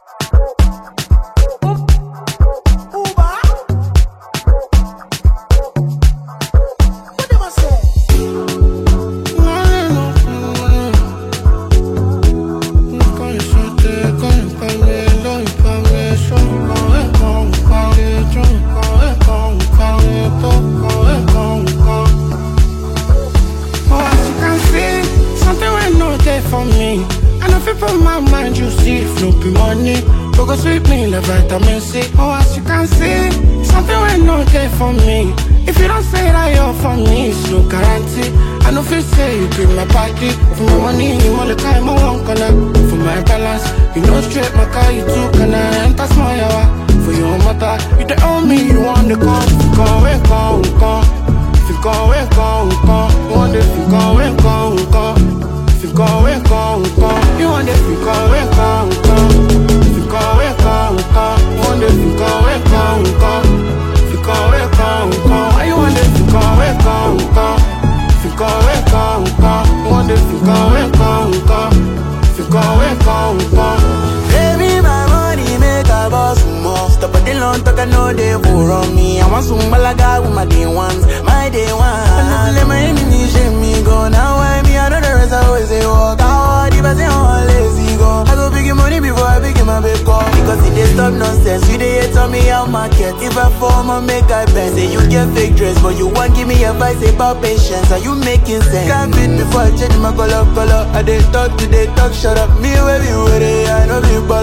For me, and if you put my mind, you see, no be money. Focus with me, like vitamin C. Oh, as you can see, something will not there for me. If you don't say that you're for me, it's no guarantee. I know if you say you be my body, for my money, you want the time I want color. For my balance, you know straight my car, you too can I enter small yawa. For your mother, you the only me, you want the call. Go away, go, go. If you go away, go, go. You want the if you go away, go, go. If you go away, go, go. You want if you go away, go, go. If you go away, go, go. You want if you go away, go, go. If you go away, go, go. You want if you go away, go, go. If you go away, go, go. You want if you go away, go, go. If you go away, go, go. Baby, my money make a boss more. Stop at the long talk, I know they will run me. I want some malaga with my day ones, my day one. I never let my enemies shame me go. Now I me, I know the rest I always say walk out. If I say I'm lazy go, I go big money before I begin my big call. Because it they stop nonsense, you they hate on me how market. If I form I make I bend. Say you get fake dress, but you want give me advice about patience. Are you making sense? Can't beat before I change my color. I they talk, shut up. Me where you with it, I know people.